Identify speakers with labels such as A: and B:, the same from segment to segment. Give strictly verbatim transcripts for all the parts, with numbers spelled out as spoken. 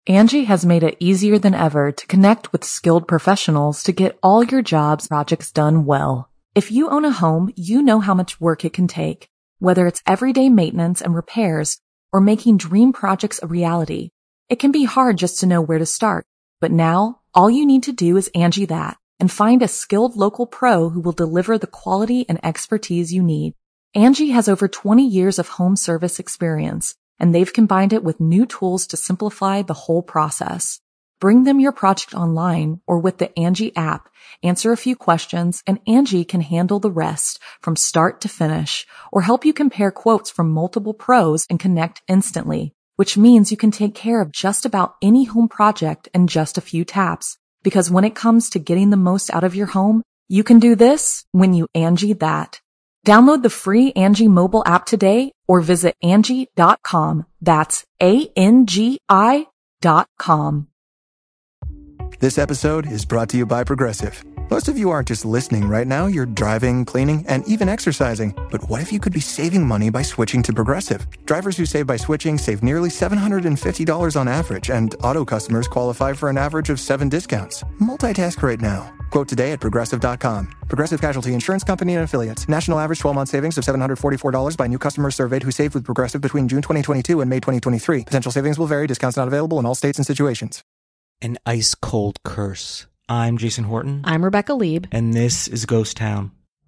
A: Angie has made it easier than ever to connect with skilled professionals to get all your jobs projects done well. If you own a home, you know how much work it can take, whether it's everyday maintenance and repairs or making dream projects a reality. It can be hard just to know where to start, but now all you need to do is Angie that and find a skilled local pro who will deliver the quality and expertise you need. Angie has over twenty years of home service experience, and they've combined it with new tools to simplify the whole process. Bring them your project online or with the Angie app, answer a few questions, and Angie can handle the rest from start to finish, or help you compare quotes from multiple pros and connect instantly, which means you can take care of just about any home project in just a few taps. Because when it comes to getting the most out of your home, you can do this when you Angie that. Download the free Angie mobile app today or visit Angie dot com. That's A N G I dot com.
B: This episode is brought to you by Progressive. Most of you aren't just listening right now, you're driving, cleaning, and even exercising. But what if you could be saving money by switching to Progressive? Drivers who save by switching save nearly seven hundred fifty dollars on average, and auto customers qualify for an average of seven discounts. Multitask right now. Quote today at Progressive dot com. Progressive Casualty Insurance Company and Affiliates. National average twelve-month savings of seven hundred forty-four dollars by new customers surveyed who saved with Progressive between June twenty twenty-two and May twenty twenty-three. Potential savings will vary. Discounts not available in all states and situations.
C: An ice-cold curse. I'm Jason Horton.
D: I'm Rebecca Lieb.
C: And this is Ghost Town.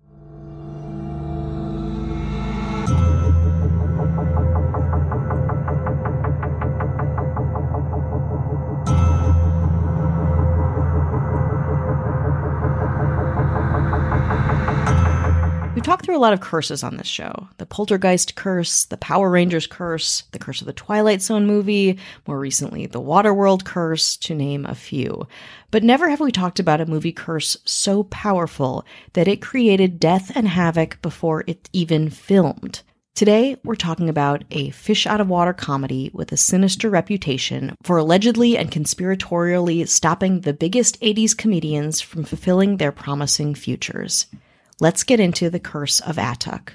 D: We've talked through a lot of curses on this show. The Poltergeist curse, the Power Rangers curse, the curse of the Twilight Zone movie, more recently the Waterworld curse, to name a few. But never have we talked about a movie curse so powerful that it created death and havoc before it even filmed. Today, we're talking about a fish-out-of-water comedy with a sinister reputation for allegedly and conspiratorially stopping the biggest eighties comedians from fulfilling their promising futures. Let's get into The Curse of Attuck.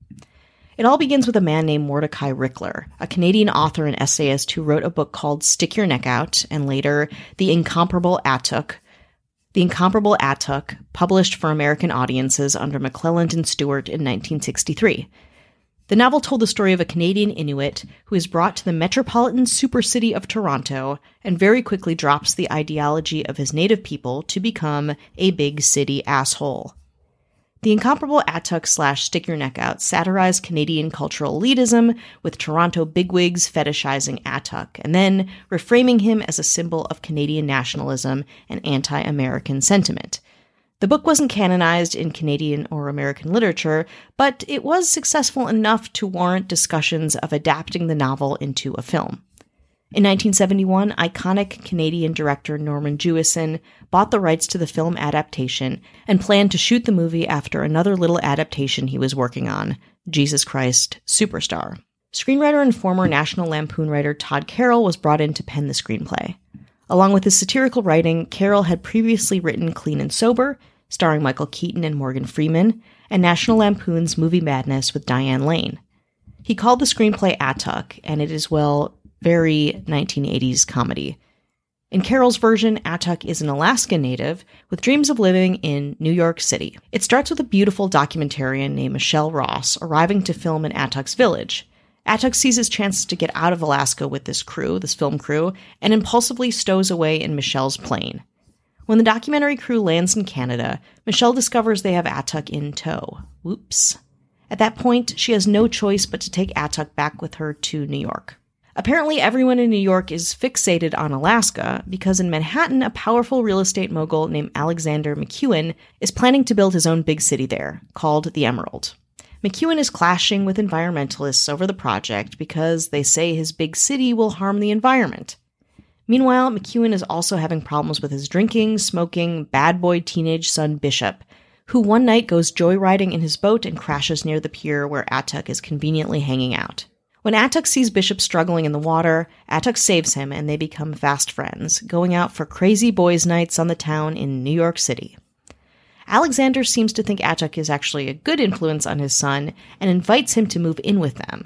D: It all begins with a man named Mordecai Rickler, a Canadian author and essayist who wrote a book called Stick Your Neck Out, and later The Incomparable Attuck. The Incomparable Attuck, published for American audiences under McClelland and Stewart in nineteen sixty-three. The novel told the story of a Canadian Inuit who is brought to the metropolitan supercity of Toronto and very quickly drops the ideology of his native people to become a big city asshole. The Incomparable Attuck slash Stick Your Neck Out satirized Canadian cultural elitism, with Toronto bigwigs fetishizing Attuck, and then reframing him as a symbol of Canadian nationalism and anti-American sentiment. The book wasn't canonized in Canadian or American literature, but it was successful enough to warrant discussions of adapting the novel into a film. In nineteen seventy-one, iconic Canadian director Norman Jewison bought the rights to the film adaptation and planned to shoot the movie after another little adaptation he was working on, Jesus Christ Superstar. Screenwriter and former National Lampoon writer Todd Carroll was brought in to pen the screenplay. Along with his satirical writing, Carroll had previously written Clean and Sober, starring Michael Keaton and Morgan Freeman, and National Lampoon's Movie Madness with Diane Lane. He called the screenplay Attuck, and it is, well, very nineteen eighties comedy. In Carroll's version, Attuck is an Alaska native with dreams of living in New York City. It starts with a beautiful documentarian named Michelle Ross arriving to film in Attuck's village. Attuck sees his chance to get out of Alaska with this crew, this film crew, and impulsively stows away in Michelle's plane. When the documentary crew lands in Canada, Michelle discovers they have Attuck in tow. Whoops. At that point, she has no choice but to take Attuck back with her to New York. Apparently, everyone in New York is fixated on Alaska because in Manhattan, a powerful real estate mogul named Alexander McEwen is planning to build his own big city there, called the Emerald. McEwen is clashing with environmentalists over the project because they say his big city will harm the environment. Meanwhile, McEwen is also having problems with his drinking, smoking, bad boy teenage son Bishop, who one night goes joyriding in his boat and crashes near the pier where Attuck is conveniently hanging out. When Attuck sees Bishop struggling in the water, Attuck saves him and they become fast friends, going out for crazy boys' nights on the town in New York City. Alexander seems to think Attuck is actually a good influence on his son and invites him to move in with them,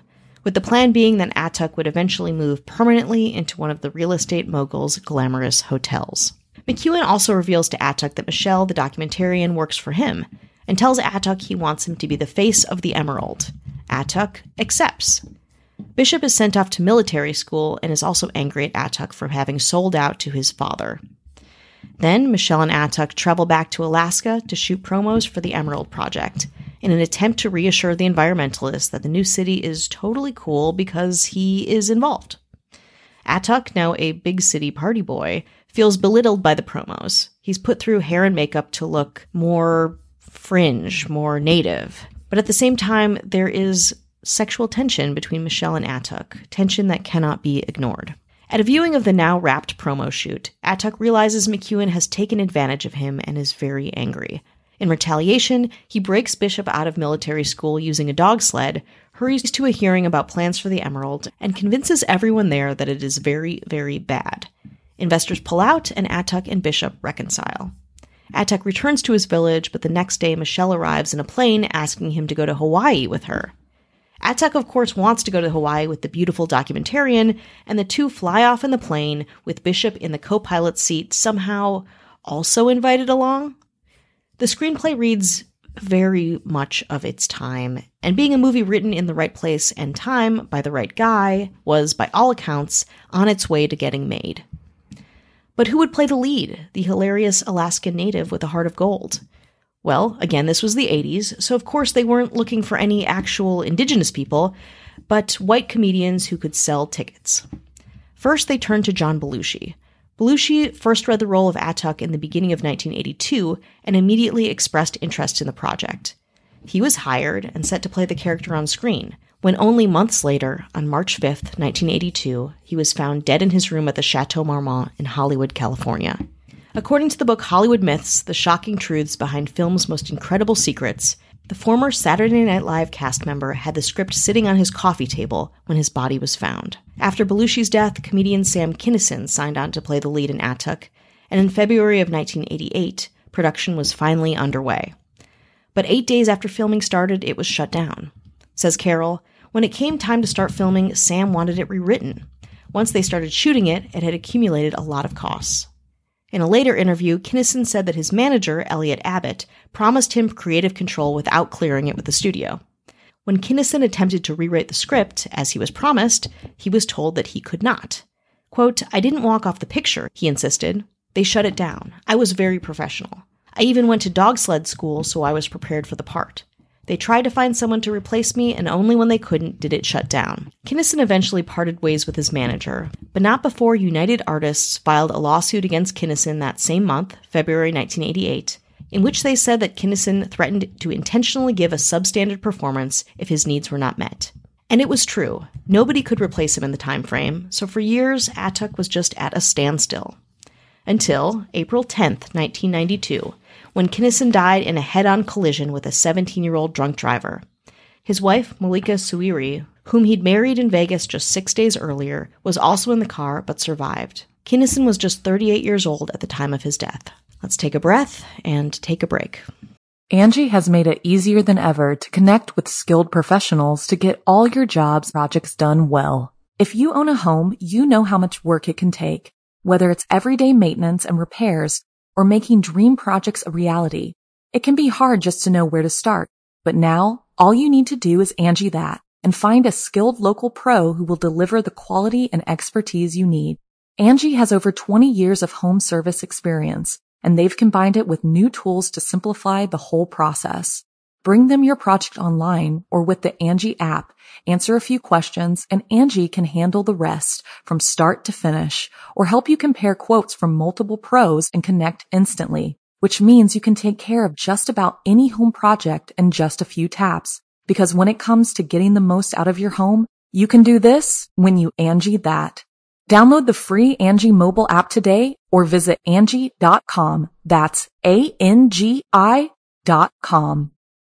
D: with the plan being that Atuk would eventually move permanently into one of the real estate mogul's glamorous hotels. McEwan also reveals to Atuk that Michelle, the documentarian, works for him, and tells Atuk he wants him to be the face of the Emerald. Atuk accepts. Bishop is sent off to military school and is also angry at Atuk for having sold out to his father. Then Michelle and Atuk travel back to Alaska to shoot promos for the Emerald Project, in an attempt to reassure the environmentalists that the new city is totally cool because he is involved. Atuk, now a big city party boy, feels belittled by the promos. He's put through hair and makeup to look more fringe, more native. But at the same time, there is sexual tension between Michelle and Atuk, tension that cannot be ignored. At a viewing of the now wrapped promo shoot, Atuk realizes McEwan has taken advantage of him and is very angry. In retaliation, he breaks Bishop out of military school using a dog sled, hurries to a hearing about plans for the Emerald, and convinces everyone there that it is very, very bad. Investors pull out, and Atuk and Bishop reconcile. Atuk returns to his village, but the next day Michelle arrives in a plane asking him to go to Hawaii with her. Atuk, of course, wants to go to Hawaii with the beautiful documentarian, and the two fly off in the plane, with Bishop in the co-pilot seat somehow also invited along. The screenplay reads very much of its time, and being a movie written in the right place and time by the right guy was, by all accounts, on its way to getting made. But who would play the lead, the hilarious Alaskan native with a heart of gold? Well, again, this was the eighties, so of course they weren't looking for any actual indigenous people, but white comedians who could sell tickets. First, they turned to John Belushi. Belushi first read the role of Atuk in the beginning of nineteen eighty-two and immediately expressed interest in the project. He was hired and set to play the character on screen, when only months later, on March fifth, nineteen eighty-two, he was found dead in his room at the Chateau Marmont in Hollywood, California. According to the book Hollywood Myths, The Shocking Truths Behind Film's Most Incredible Secrets, the former Saturday Night Live cast member had the script sitting on his coffee table when his body was found. After Belushi's death, comedian Sam Kinison signed on to play the lead in Atuk, and in February of nineteen eighty-eight, production was finally underway. But eight days after filming started, it was shut down. Says Carol, when it came time to start filming, Sam wanted it rewritten. Once they started shooting it, it had accumulated a lot of costs. In a later interview, Kinison said that his manager, Elliot Abbott, promised him creative control without clearing it with the studio. When Kinison attempted to rewrite the script, as he was promised, he was told that he could not. Quote, "I didn't walk off the picture," he insisted. "They shut it down. I was very professional. I even went to dog sled school, so I was prepared for the part. They tried to find someone to replace me, and only when they couldn't did it shut down." Kinison eventually parted ways with his manager, but not before United Artists filed a lawsuit against Kinison that same month, February nineteen eighty-eight, in which they said that Kinison threatened to intentionally give a substandard performance if his needs were not met. And it was true. Nobody could replace him in the time frame, so for years, Atuk was just at a standstill. Until April tenth, nineteen ninety-two, when Kinison died in a head-on collision with a seventeen-year-old drunk driver. His wife, Malika Suiri, whom he'd married in Vegas just six days earlier, was also in the car but survived. Kinison was just thirty-eight years old at the time of his death. Let's take a breath and take a break.
A: Angie has made it easier than ever to connect with skilled professionals to get all your jobs projects done well. If you own a home, you know how much work it can take, whether it's everyday maintenance and repairs or making dream projects a reality. It can be hard just to know where to start, but now all you need to do is Angie that and find a skilled local pro who will deliver the quality and expertise you need. Angie has over twenty years of home service experience, and they've combined it with new tools to simplify the whole process. Bring them your project online or with the Angie app, answer a few questions, and Angie can handle the rest from start to finish, or help you compare quotes from multiple pros and connect instantly, which means you can take care of just about any home project in just a few taps. Because when it comes to getting the most out of your home, you can do this when you Angie that. Download the free Angie mobile app today or visit Angie dot com. That's A N G I dot com.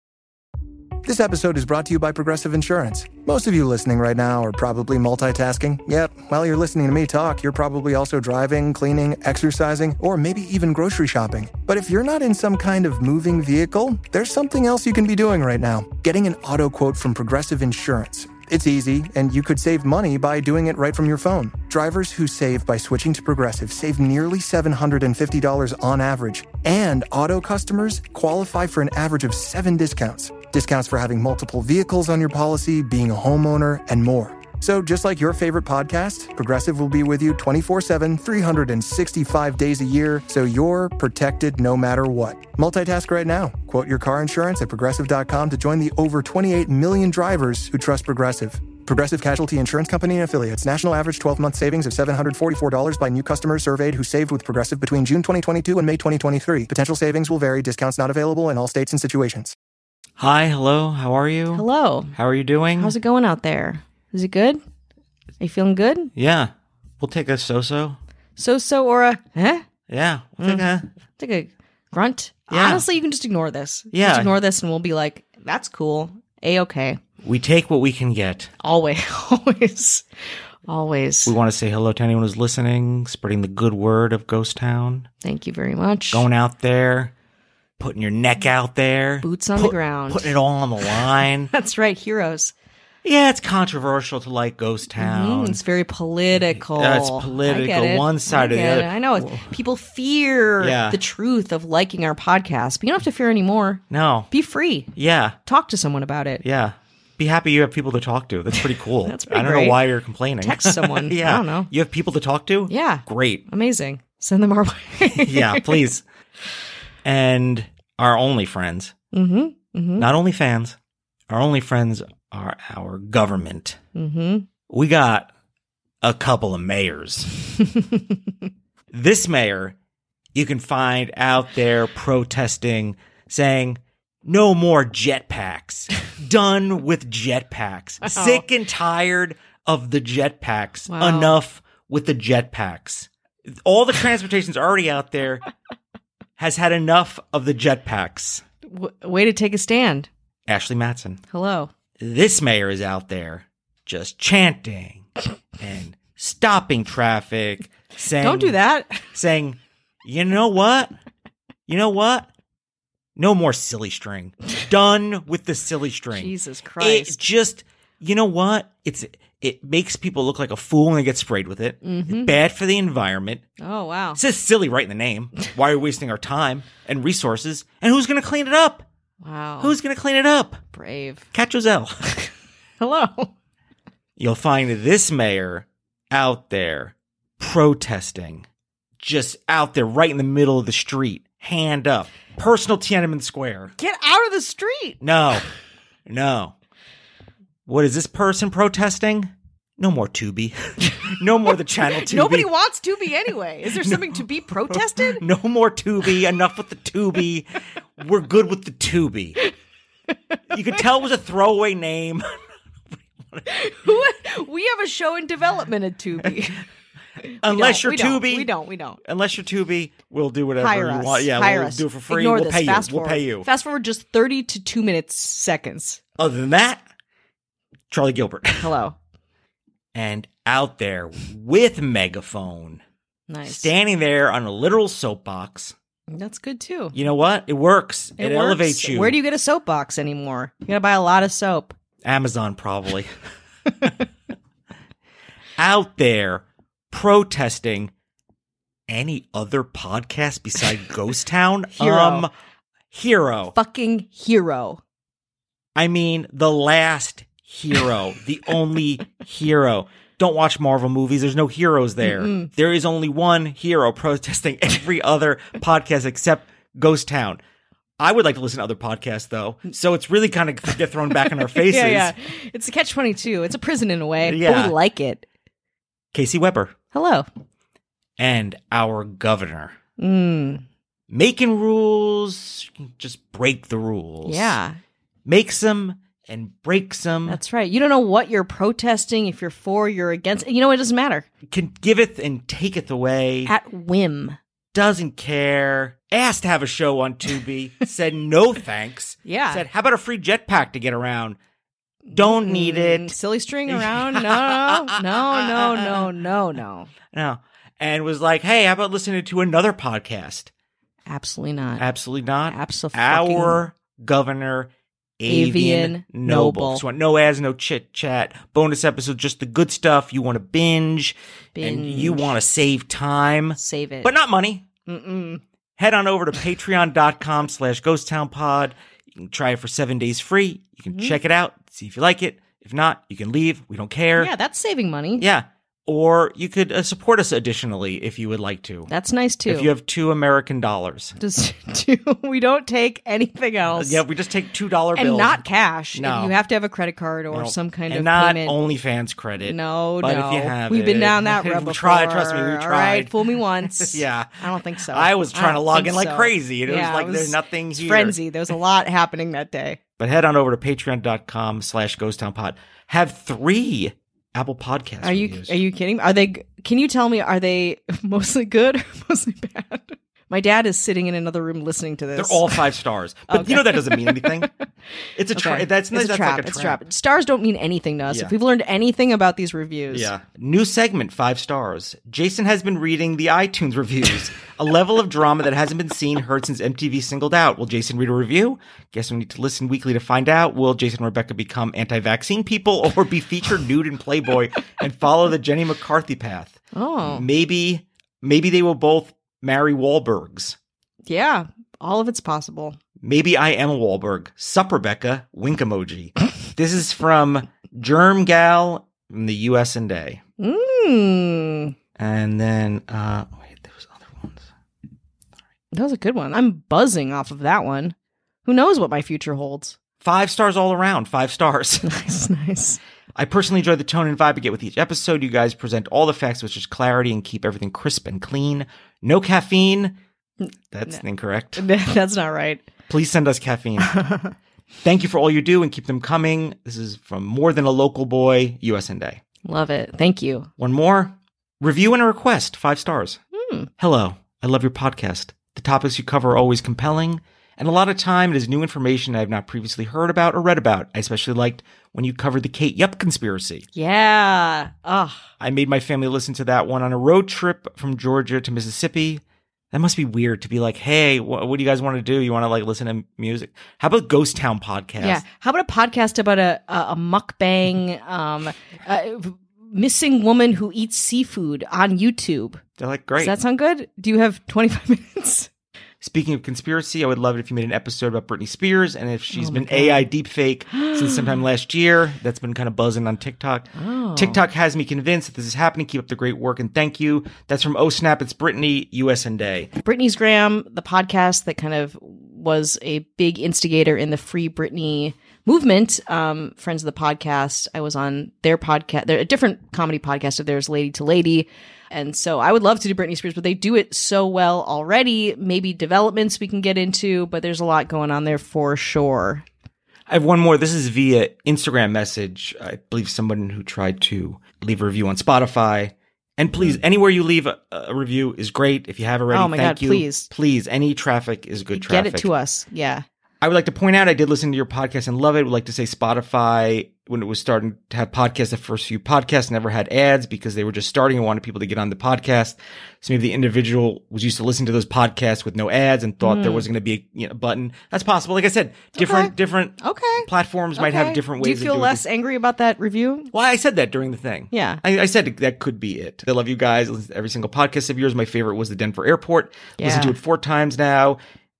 B: This episode is brought to you by Progressive Insurance. Most of you listening right now are probably multitasking. Yep, while you're listening to me talk, you're probably also driving, cleaning, exercising, or maybe even grocery shopping. But if you're not in some kind of moving vehicle, there's something else you can be doing right now. Getting an auto quote from Progressive Insurance. It's easy, and you could save money by doing it right from your phone. Drivers who save by switching to Progressive save nearly seven hundred fifty dollars on average, and auto customers qualify for an average of seven discounts. Discounts for having multiple vehicles on your policy, being a homeowner, and more. So just like your favorite podcast, Progressive will be with you twenty-four seven, three hundred sixty-five days a year, so you're protected no matter what. Multitask right now. Quote your car insurance at Progressive dot com to join the over twenty-eight million drivers who trust Progressive. Progressive Casualty Insurance Company and Affiliates. National average twelve-month savings of seven hundred forty-four dollars by new customers surveyed who saved with Progressive between June twenty twenty-two and May twenty twenty-three. Potential savings will vary. Discounts not available in all states and situations.
C: Hi, hello, how are you?
D: Hello.
C: How are you doing?
D: How's it going out there? Is it good? Are you feeling good?
C: Yeah. We'll take a so-so.
D: So-so or a, eh?
C: Yeah. We'll take a...
D: Take a grunt.
C: Yeah.
D: Honestly, you can just ignore this.
C: Yeah.
D: Just ignore this and we'll be like, that's cool. A-okay.
C: We take what we can get.
D: Always. Always. Always.
C: We want to say hello to anyone who's listening, spreading the good word of Ghost Town.
D: Thank you very much.
C: Going out there, putting your neck out there.
D: Boots on
C: put-
D: the ground.
C: Putting it all on the line.
D: That's right. Heroes.
C: Yeah, it's controversial to like Ghost Town.
D: Mm, it's very political.
C: Yeah, it's
D: I
C: political,
D: get it.
C: one side
D: I
C: or the
D: get
C: other.
D: it. I know. It's- People fear
C: Yeah.
D: the truth of liking our podcast, but you don't have to fear anymore.
C: No.
D: Be free.
C: Yeah.
D: Talk to someone about it.
C: Yeah. Be happy you have people to talk to. That's pretty cool.
D: That's pretty
C: I don't
D: great.
C: know why you're complaining.
D: Text someone.
C: Yeah.
D: I don't know.
C: You have people to talk to?
D: Yeah.
C: Great.
D: Amazing. Send them our way.
C: Yeah, please. And our only friends,
D: Mm-hmm. Mm-hmm.
C: not only fans, our only friends are our government.
D: Mm-hmm.
C: We got a couple of mayors. This mayor you can find out there protesting, saying, no more jetpacks. Done with jetpacks.
D: Wow.
C: Sick and tired of the jetpacks.
D: Wow.
C: Enough with the jetpacks. All the transportation's already out there has had enough of the jetpacks.
D: W- way to take a stand.
C: Ashley Matson.
D: Hello.
C: This mayor is out there just chanting and stopping traffic, saying,
D: Don't do that.
C: saying, you know what? You know what? No more silly string. Done with the silly string.
D: Jesus
C: It
D: Christ.
C: just, you know what? It's It makes people look like a fool when they get sprayed with it.
D: Mm-hmm.
C: It's bad for the environment.
D: Oh, wow.
C: It says silly right in the name. Why are we wasting our time and resources? And who's going to clean it up?
D: Wow.
C: Who's going to clean it up?
D: brave?
C: Cat Giselle.
D: Hello.
C: You'll find this mayor out there protesting, just out there right in the middle of the street, hand up, personal Tiananmen Square.
D: Get out of the street.
C: No, no. What is this person protesting? No more Tubi. No more the channel Tubi.
D: Nobody wants Tubi anyway. Is there something to be protested?
C: No more Tubi. Enough with the Tubi. We're good with the Tubi. You could tell it was a throwaway name.
D: Who- we have a show in development at Tubi.
C: Unless
D: We
C: you're
D: don't,
C: Tubi.
D: We don't. We don't.
C: Unless you're Tubi, we'll do whatever
D: Hire
C: you
D: us.
C: want. Yeah,
D: Hire
C: we'll
D: us.
C: do it for free.
D: Ignore
C: we'll
D: this.
C: pay
D: Fast
C: you. We'll
D: forward.
C: pay you.
D: Fast forward just thirty to two minutes seconds.
C: Other than that, Charlie Gilbert.
D: Hello.
C: And out there with megaphone,
D: Nice.
C: standing there on a literal soapbox.
D: That's good too.
C: You know what? It works. It,
D: works.
C: elevates you.
D: Where do you get a soapbox anymore? You gotta buy a lot of soap.
C: Amazon, probably. Out there protesting any other podcast beside Ghost Town?
D: Hero.
C: Um, hero.
D: Fucking hero.
C: I mean, the last hero. The only hero. Don't watch Marvel movies. There's no heroes there.
D: Mm-mm.
C: There is only one hero protesting every other podcast except Ghost Town. I would like to listen to other podcasts, though. So it's really kind of get thrown back in our faces.
D: Yeah, yeah. It's a catch twenty-two. It's a prison in a way.
C: Yeah.
D: But we like it.
C: Casey Weber.
D: Hello.
C: And our governor.
D: Mm.
C: Making rules, just break the rules.
D: Yeah.
C: Makes them and breaks them.
D: That's right. You don't know what you're protesting, if you're for, you're against. You know, it doesn't matter.
C: Can giveth and taketh away.
D: At whim.
C: Doesn't care. Asked to have a show on Tubi. Said no thanks.
D: Yeah.
C: Said, how about a free jetpack to get around? Don't need
D: Mm,
C: it.
D: Silly string around? No, no, no, no, no, no, no.
C: No. And was like, hey, how about listening to another podcast?
D: Absolutely not.
C: Absolutely not.
D: Absolutely.
C: Our governor
D: Avian Noble.
C: So no ads, no chit chat. Bonus episode, just the good stuff. You want to binge,
D: Binge.
C: and you want to save time,
D: Save it.
C: but not money.
D: Mm-mm.
C: Head on over to patreon.com slash ghosttownpod. You can try it for seven days free. You can
D: Mm-hmm.
C: check it out, see if you like it. If not, you can leave. We don't care.
D: Yeah, that's saving money.
C: Yeah. Or you could uh, support us additionally if you would like to.
D: That's nice too.
C: If you have two American dollars.
D: Just two, we don't take anything else.
C: Yeah, we just take two dollar
D: and
C: bills.
D: not cash.
C: No.
D: You have to have a credit card or
C: No.
D: some kind
C: and
D: of
C: not
D: payment.
C: OnlyFans credit.
D: No,
C: but
D: no.
C: if you have
D: We've been
C: it-
D: down that road
C: we
D: before.
C: tried, trust me, we
D: All
C: tried.
D: right, fool me once.
C: Yeah.
D: I don't think so.
C: I was
D: I
C: trying to
D: don't
C: log
D: think
C: in like
D: so.
C: crazy. And it
D: Yeah,
C: was like, there's nothing
D: it's
C: here.
D: frenzy. There was a lot happening that day.
C: But head on over to patreon.com slash ghosttownpod. Have three Apple Podcasts
D: Are you
C: reviews.
D: are you kidding? Are they? Can you tell me? Are they mostly good or mostly bad? My dad is sitting in another room listening to this.
C: They're all five stars. But
D: Okay.
C: you know that doesn't mean anything. It's a trap.
D: Okay.
C: That's,
D: it's
C: that's
D: a trap.
C: like a
D: it's a
C: trap.
D: trap. Stars don't mean anything to us.
C: Yeah.
D: If we've learned anything about these reviews,
C: Yeah. New segment, five stars. Jason has been reading the iTunes reviews. A level of drama that hasn't been seen, heard since M T V singled out. Will Jason read a review? Guess we need to listen weekly to find out. Will Jason and Rebecca become anti-vaccine people or be featured nude in Playboy and follow the Jenny McCarthy path?
D: Oh,
C: Maybe, maybe they will both marry Wahlbergs.
D: yeah. All of it's possible.
C: Maybe I am a Wahlberg. Sup, Rebecca? Wink emoji. This is from Germ Gal from the U S and A.
D: Mm,
C: And then, uh, wait, there was other ones.
D: that was a good one. I'm buzzing off of that one. Who knows what my future holds?
C: Five stars all around. Five stars.
D: Nice, nice.
C: I personally enjoy the tone and vibe I get with each episode. You guys present all the facts with just clarity and keep everything crisp and clean. No caffeine. That's incorrect.
D: That's not right.
C: Please send us caffeine. Thank you for all you do and keep them coming. This is from More Than a Local Boy, U S and A.
D: Love it. Thank you.
C: One more. Review and a request. Five stars.
D: Hmm.
C: Hello. I love your podcast. The topics you cover are always compelling, and a lot of time it is new information I have not previously heard about or read about. I especially liked when you covered the Kate Yup conspiracy.
D: Yeah. Ugh.
C: I made my family listen to that one on a road trip from Georgia to Mississippi. That must be weird to be like, hey, wh- what do you guys want to do? You want to like listen to music? How about Ghost Town podcast?
D: Yeah. How about a podcast about a a, a mukbang, um, a missing woman who eats seafood on YouTube?
C: They're like, great.
D: Does that sound good? Do you have twenty-five minutes?
C: Speaking of conspiracy, I would love it if you made an episode about Britney Spears and if she's
D: Oh my
C: been
D: God.
C: A I deepfake since sometime last year. That's been kind of buzzing on TikTok.
D: Oh.
C: TikTok has me convinced that this is happening. Keep up the great work and thank you. That's from Oh Snap, It's Britney, U S and A.
D: Britney's Graham, the podcast that kind of was a big instigator in the Free Britney movement. Um, friends of the podcast, I was on their podcast. They're a different comedy podcast of theirs, Lady to Lady. And so I would love to do Britney Spears, but they do it so well already. Maybe developments we can get into, but there's a lot going on there for sure.
C: I have one more. This is via Instagram message. I believe someone who tried to leave a review on Spotify. And please, anywhere you leave a, a review is great. If you have already,
D: Oh my
C: thank
D: God,
C: you.
D: please.
C: Please, any traffic is good traffic.
D: Get it to us. Yeah.
C: I would like to point out I did listen to your podcast and love it. Would like to say Spotify, when it was starting to have podcasts, the first few podcasts never had ads because they were just starting and wanted people to get on the podcast. So maybe the individual was used to listening to those podcasts with no ads and thought there was going to be a you know, button. That's possible. Like I said, different
D: Okay.
C: different
D: Okay.
C: platforms might have
D: Okay.
C: different ways
D: Do you
C: of
D: feel
C: doing
D: less
C: it.
D: angry about that review?
C: Well, I said that during the thing.
D: Yeah.
C: I, I said that could be it. I love you guys. Listen to every single podcast of yours. My favorite was the Denver Airport. Listened to
D: Yeah.
C: it four times now.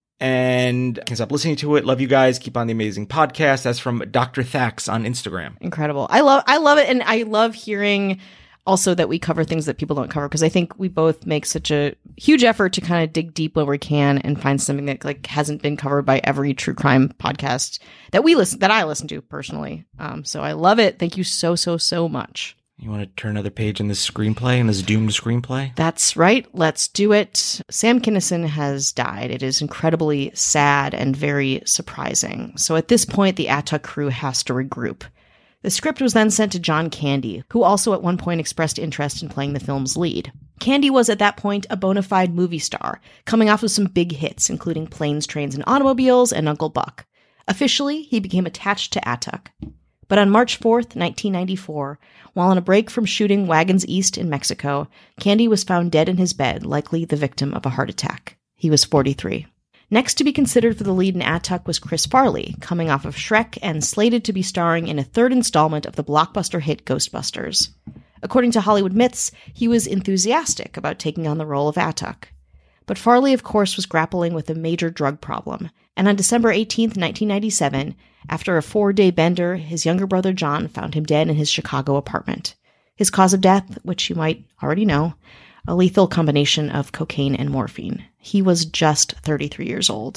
C: And I can't stop listening to it. Love you guys. Keep on the amazing podcast. That's from Doctor Thax on Instagram.
D: Incredible. I love I love it, and I love hearing also that we cover things that people don't cover, because I think we both make such a huge effort to kind of dig deep where we can and find something that like hasn't been covered by every true crime podcast that we listen that I listen to personally. Um, so I love it. Thank you so so so much.
C: You want to turn another page in this screenplay, in this doomed screenplay?
D: That's right. Let's do it. Sam Kinison has died. It is incredibly sad and very surprising. So at this point, the Atuk crew has to regroup. The script was then sent to John Candy, who also at one point expressed interest in playing the film's lead. Candy was at that point a bona fide movie star, coming off of some big hits, including Planes, Trains, and Automobiles and Uncle Buck. Officially, he became attached to Atuk. But on March fourth, nineteen ninety-four, while on a break from shooting Wagons East in Mexico, Candy was found dead in his bed, likely the victim of a heart attack. He was forty-three. Next to be considered for the lead in Atuk was Chris Farley, coming off of Shrek and slated to be starring in a third installment of the blockbuster hit Ghostbusters. According to Hollywood Myths, he was enthusiastic about taking on the role of Atuk. But Farley, of course, was grappling with a major drug problem, and on December eighteenth, nineteen ninety-seven, after a four-day bender, his younger brother John found him dead in his Chicago apartment. His cause of death, which you might already know, a lethal combination of cocaine and morphine. He was just thirty-three years old.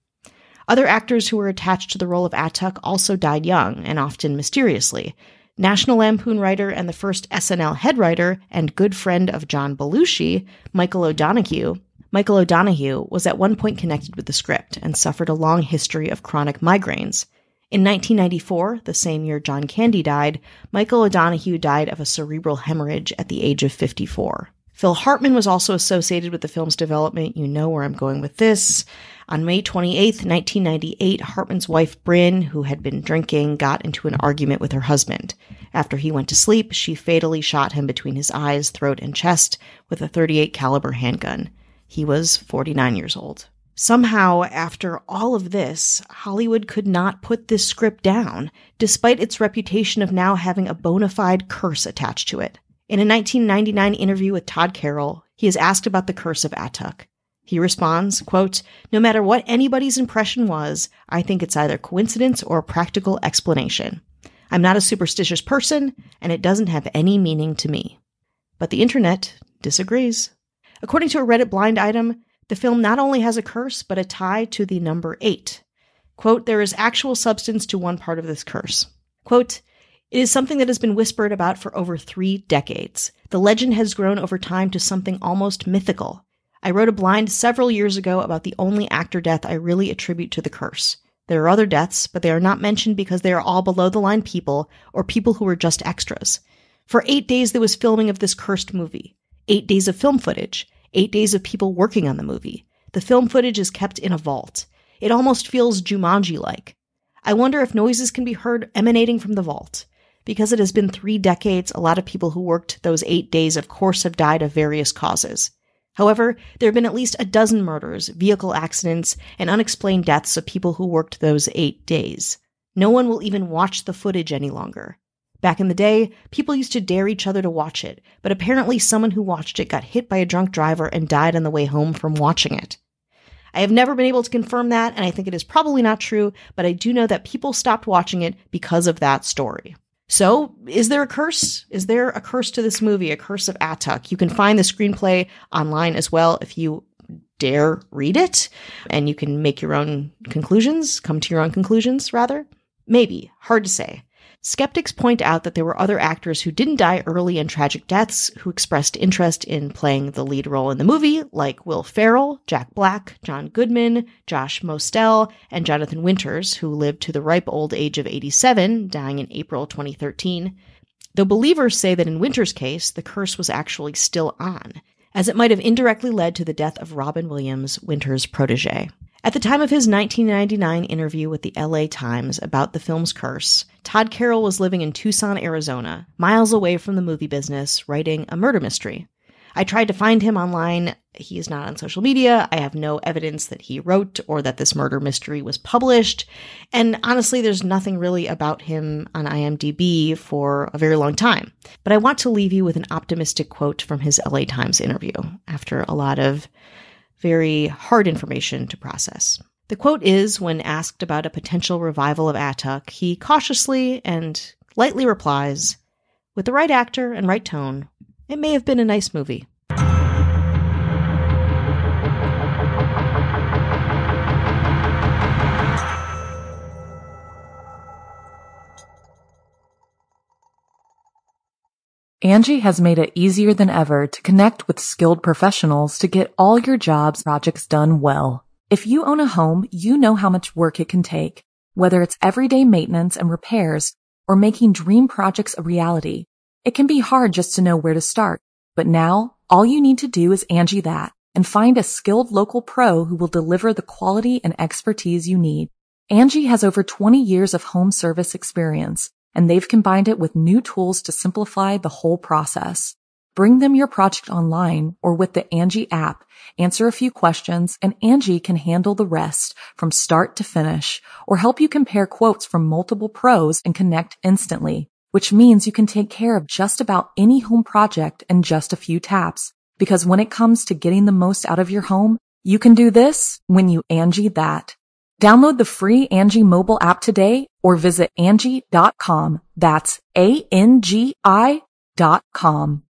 D: Other actors who were attached to the role of Atuk also died young, and often mysteriously. National Lampoon writer and the first S N L head writer and good friend of John Belushi, Michael O'Donoghue, Michael O'Donoghue was at one point connected with the script and suffered a long history of chronic migraines. In nineteen ninety-four, the same year John Candy died, Michael O'Donoghue died of a cerebral hemorrhage at the age of fifty-four. Phil Hartman was also associated with the film's development. You know where I'm going with this. On May twenty-eighth, nineteen ninety-eight, Hartman's wife, Bryn, who had been drinking, got into an argument with her husband. After he went to sleep, she fatally shot him between his eyes, throat, and chest with a thirty-eight caliber handgun. He was forty-nine years old. Somehow, after all of this, Hollywood could not put this script down, despite its reputation of now having a bona fide curse attached to it. In a nineteen ninety-nine interview with Todd Carroll, he is asked about the curse of Atuk. He responds, quote, "No matter what anybody's impression was, I think it's either coincidence or a practical explanation. I'm not a superstitious person, and it doesn't have any meaning to me." But the internet disagrees. According to a Reddit blind item, the film not only has a curse, but a tie to the number eight. Quote, "There is actual substance to one part of this curse." Quote, "It is something that has been whispered about for over three decades. The legend has grown over time to something almost mythical. I wrote a blind several years ago about the only actor death I really attribute to the curse. There are other deaths, but they are not mentioned because they are all below-the-line people or people who were just extras. For eight days there was filming of this cursed movie. Eight days of film footage. Eight days of people working on the movie. The film footage is kept in a vault. It almost feels Jumanji-like. I wonder if noises can be heard emanating from the vault. Because it has been three decades, a lot of people who worked those eight days of course have died of various causes. However, there have been at least a dozen murders, vehicle accidents, and unexplained deaths of people who worked those eight days. No one will even watch the footage any longer. Back in the day, people used to dare each other to watch it, but apparently someone who watched it got hit by a drunk driver and died on the way home from watching it. I have never been able to confirm that, and I think it is probably not true, but I do know that people stopped watching it because of that story. So, is there a curse? Is there a curse to this movie, a curse of Atuk? You can find the screenplay online as well if you dare read it, and you can make your own conclusions, come to your own conclusions, rather. Maybe. Hard to say. Skeptics point out that there were other actors who didn't die early and tragic deaths who expressed interest in playing the lead role in the movie, like Will Ferrell, Jack Black, John Goodman, Josh Mostel, and Jonathan Winters, who lived to the ripe old age of eighty-seven, dying in April twenty thirteen. Though believers say that in Winters' case, the curse was actually still on, as it might have indirectly led to the death of Robin Williams, Winters' protege. At the time of his nineteen ninety-nine interview with the L A Times about the film's curse, Todd Carroll was living in Tucson, Arizona, miles away from the movie business, writing a murder mystery. I tried to find him online. He is not on social media. I have no evidence that he wrote or that this murder mystery was published. And honestly, there's nothing really about him on I M D B for a very long time. But I want to leave you with an optimistic quote from his L A Times interview after a lot of very hard information to process. The quote is, when asked about a potential revival of Atuk, he cautiously and lightly replies, "With the right actor and right tone, it may have been a nice movie."
A: Angie has made it easier than ever to connect with skilled professionals to get all your jobs projects done well. If you own a home, you know how much work it can take, whether it's everyday maintenance and repairs or making dream projects a reality. It can be hard just to know where to start, but now all you need to do is Angie that and find a skilled local pro who will deliver the quality and expertise you need. Angie has over twenty years of home service experience, and they've combined it with new tools to simplify the whole process. Bring them your project online or with the Angie app, answer a few questions, and Angie can handle the rest from start to finish or help you compare quotes from multiple pros and connect instantly, which means you can take care of just about any home project in just a few taps. Because when it comes to getting the most out of your home, you can do this when you Angie that. Download the free Angie mobile app today or visit Angie dot com. That's A N G I dot com.